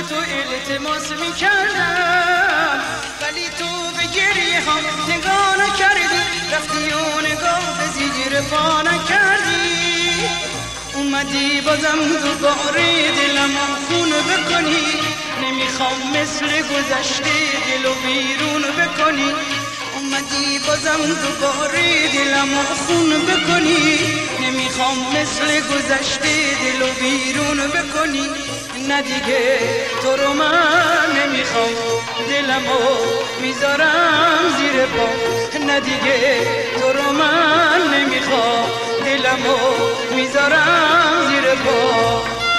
تو التماس میکردم، ولی تو به گریه هم نگاه نکردی، رفتی و نگاه به زیر پا نکردی. اومدی بازم دوباره دلمو خون بکنی، نمیخوام مثل گذشته دلو بیرون بکنی. اومدی بازم دوباره دلمو خون بکنی، نمیخوام مثل گذشته دلو بیرون بکنی. نه دیگه تو رو من نمیخوام، دلمو میذارم زیر پا. نه دیگه تو رو من نمیخوام، دلمو میذارم زیر پا.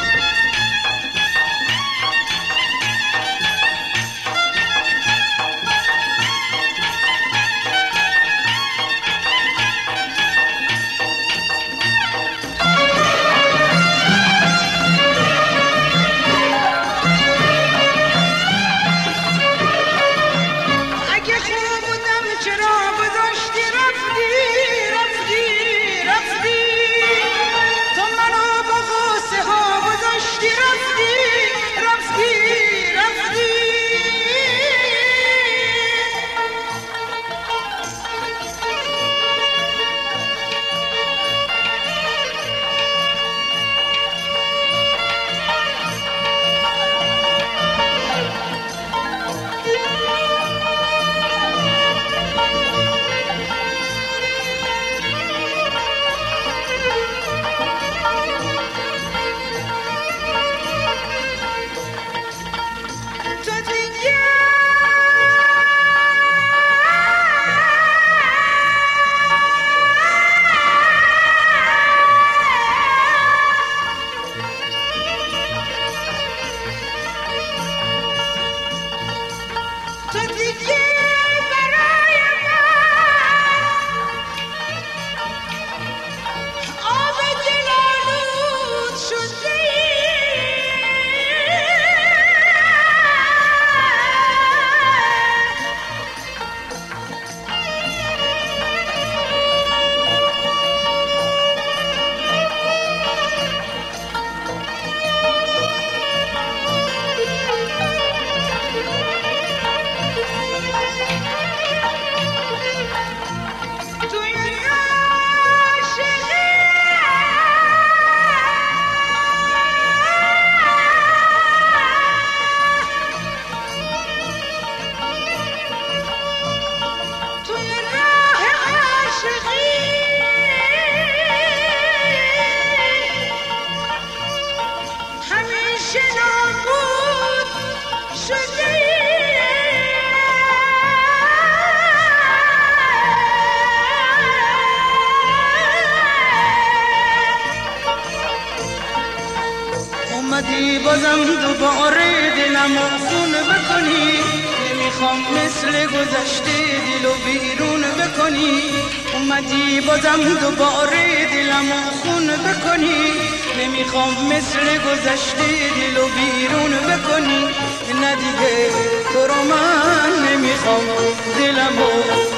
اومدی بازم دوباره دلمو خون بکنی، نمیخوام مثل گذشته دلو بیرون بکنی. اومدی بازم دوباره دلمو خون بکنی، نمیخوام مثل گذشته دلو بیرون بکنی. نه دیگه تو رو من نمیخوام، دلمو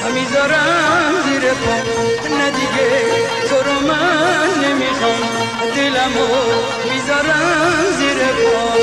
میذارم زیر پا. نه دیگه تو رو من نمیخوام، دلمو میذارم زیر پا.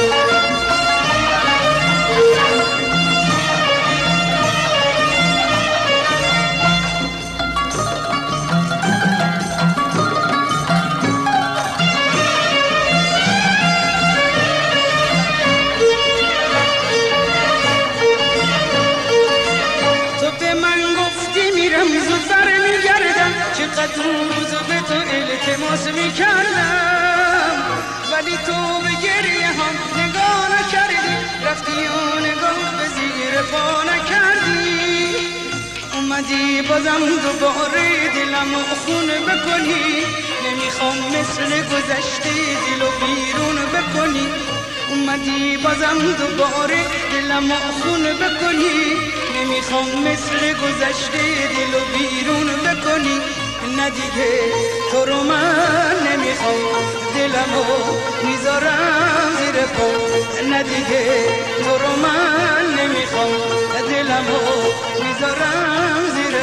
چقدر روز به تو التماس میکردم، ولی تو به گریه هم نگاه نکردی، رفتی و نگاه به زیر پا نکردی. اومدی بازم دوباره دلمو خون بکنی، نمیخوام مثل گذشته دلو بیرون بکنی. اومدی بازم دوباره دلمو خون بکنی، نمیخوام مثل گذشته دلو بیرون بکنی. نه دیگه تو رو من نمیخوام، دلمو میذارم زیر پا. نه دیگه تو رو من نمیخوام، دلمو میذارم زیر